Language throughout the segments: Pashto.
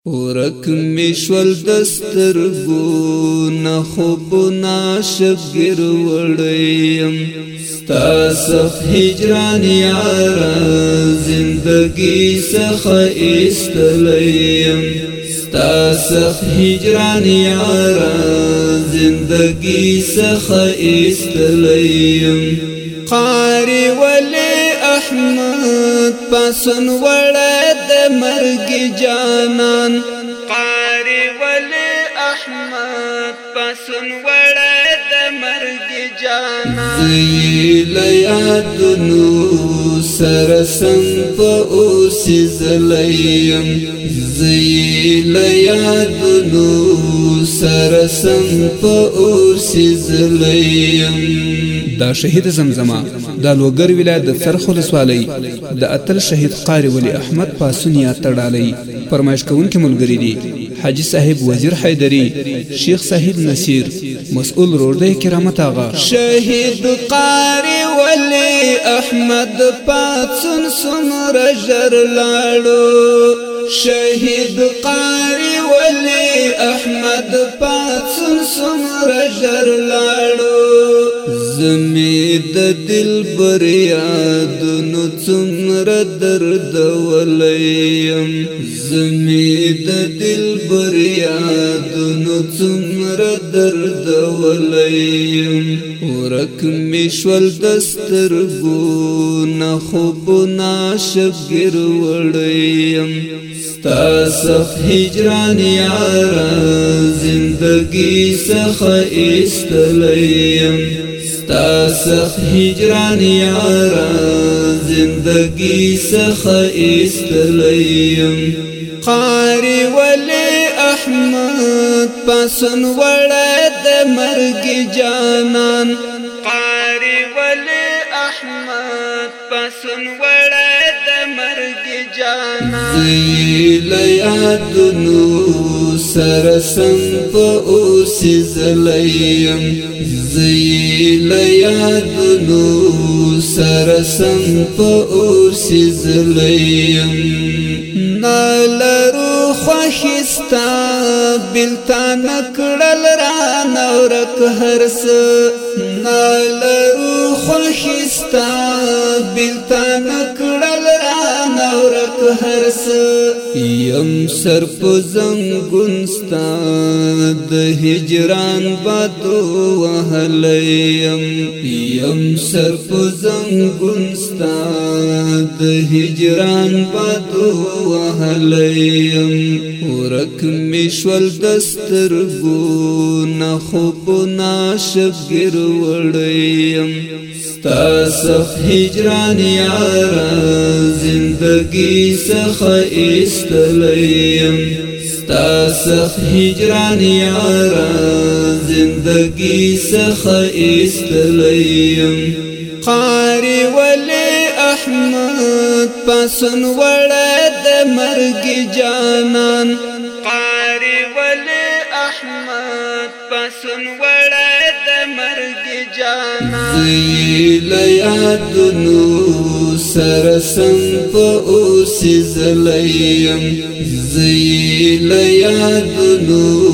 ورک مشول دسترگو نخوب ناشگر وڑیم ستا سخ هجران یارا زندگی سخ استلیم ستا سخ هجران یارا زندگی سخ استلیم قاری ولی احمد پسن وڑد مرگ جانان قاری ولی احمد پسن وڑد مرگ جانان زیل یادنو سرسن پا اوسی زلیم زیل یادنو سرسن پا اوسی زلیم دا شهید زمزمه دا لوګر ولایت د څرخ ولسوالۍ د اتل شهید قاری ولی احمد پاسون یا تړالی فرمایش کوونکې ملګری دي حاجی صاحب وزیر حیدری شیخ صاحب نصیر مسئول روړ کرامت آغا شهید قاری ولی احمد پاسون سمر جر لاړو شهید قاری ولی احمد پاسون سمر جر لاړو زمید دل بریاد نو څومره درد ولیم زمید دل بریاد نو څومره درد ولیم ورک مشول دسترګو نخوب ناشگر وړیم ستا سخ هجران یارا زندگی سخ استلیم ستا سخ هجران یارا زندگی سخ استلیم قاری ولی احمد پسن وڑد مرگ جانان قاری ولی احمد پسن وڑد مرگ جانان زیل یادنو سرسن پا اوسی زلیم زیل یادنو سرسن پا اوسی زلیم نالرو خوخستا بلتا نکڑل ران ورک حرس نالرو خوخستا بلتا نکڑل ران ورک حرس یم سر پو زنگونستا د هجران بادو وحلیم یم سر پو زنگونستا د هجران بادو وحلیم ورک مشول دسترگو نخوب ناشگر وڑیم ستا سخ هجران یارا زندگی سخ استلیم ستا سخ هجران یارا زندگی سخ استلیم قاری ولی احمد پسن وڑد مرگ جانان قاری ولی احمد پسن وڑد مرگ جانان زیل یادنو سرسن پا اوسی زلیم زیل یادنو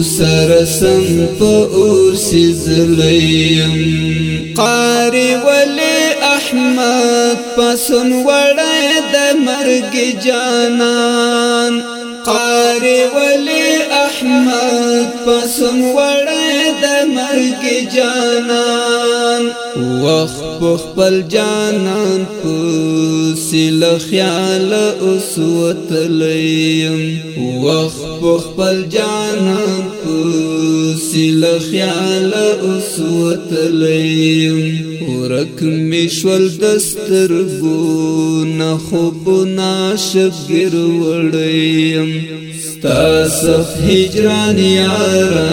سرسن پا اوسی زلیم قاری ولی احمد پسن وڑد مرگ جانان قاری ولی احمد پسن وڑد مرگ جانان وخ پخپل جانان پسیل خیال اسوت لیم وخ پخپل جانان پسیل خیال اسوت لیم ورک مشول دسترگو نخوب ناشگر وڑیم ستا سخ هجران یارا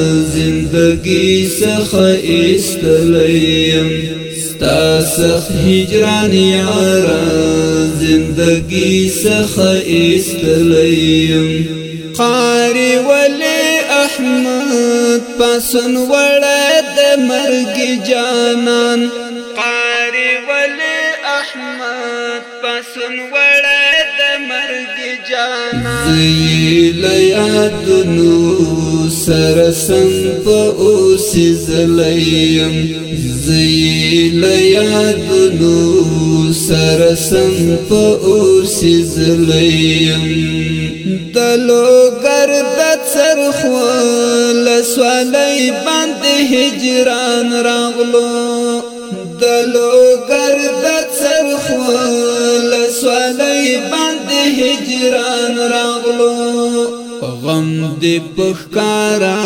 زندگی سخ استلیم ستا سخ هجران یارا زندگی سخ استلیم قاری ولی احمد پسن وڑد مرگ جانان قاری ولی احمد پسن وڑد مرگ جانان زیل یادونو سرسم پا اوسی زلیم زیل یادونو سرسم پا اوسی زلیم دلو گردت سرخوا لسوالی بند هجران راغلو دلو گردت سرخوا لسوالی بند هجران راغلو غم دی پخکارا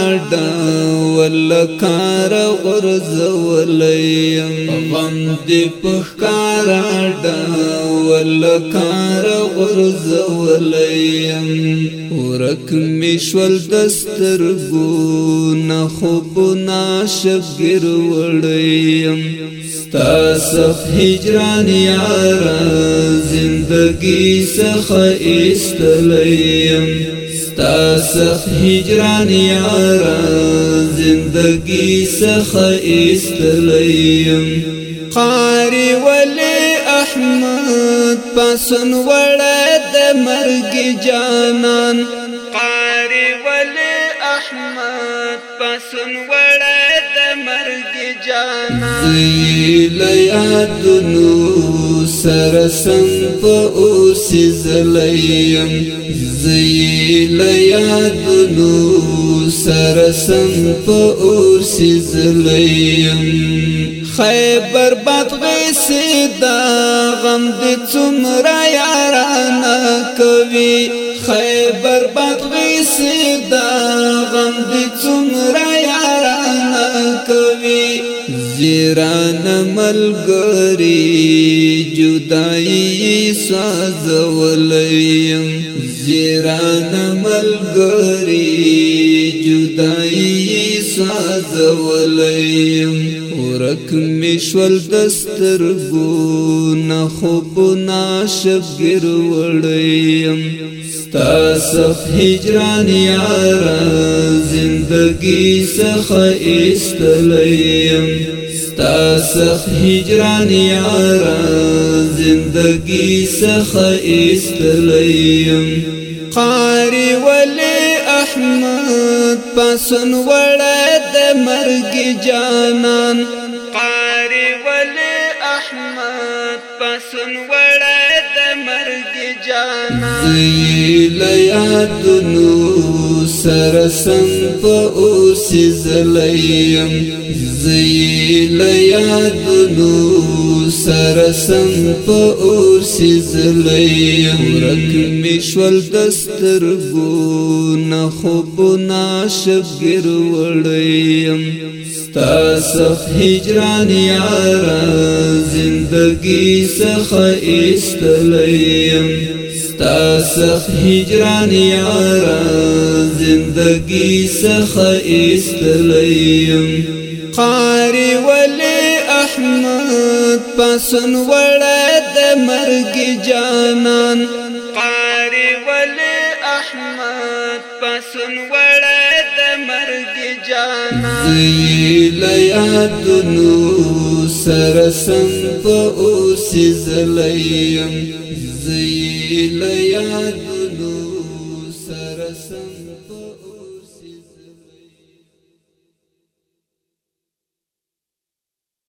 ولکار غرز ولیم غم دی پخکارا ولکار غرز ولیم ورک میشول دسترگو نخوب ناشبگر وڑیم ستا سخ هجران یارا زندگی سخ استلیم ستا سخ هجران یارا زندگی سخ استلیم قاری ولی احمد پسن وڑد مرگ جانان قاری ولی احمد پسن وڑد مرگ جانان زیل یادونو سرسم پا اوسی زلیم زیل یادونو سرسم پا اوسی زلیم خیبر بدغی سیدا غم دی چمرا یارانا کوي خیبر بدغی سیدا غم دی چمرا یارانا کوي زیران ملګری جدائی سازولیم زیران ملګری جدائی سازولیم ورک میشول دسترگو نخوب ناشبگر وڑیم ستا سخ هجران یارا زندگی سخ استلیم ستا سخ هجران یارا زندگی سخ استلیم قاری ولی احمد پسن وڑد مرگ جانان قاری ولی احمد پسن وڑد مرگ جانان زیل یادونو سرسم پا اوسی زلیم زیل یادونو سرسم پا اوسی زلیم ورک میشول دسترگو نخوب ناشبگر وڑیم ستا سخ هجران یارا زندگی سخ استلیم ستا سخ هجران یارا زندگی سخ استلیم قاری ولی احمد پسن وڑد مرگ جانان قاری ولی احمد پسن وڑد مرگ جانان زیل یادونو سرسم پا اوسی زلیم زیل یادونو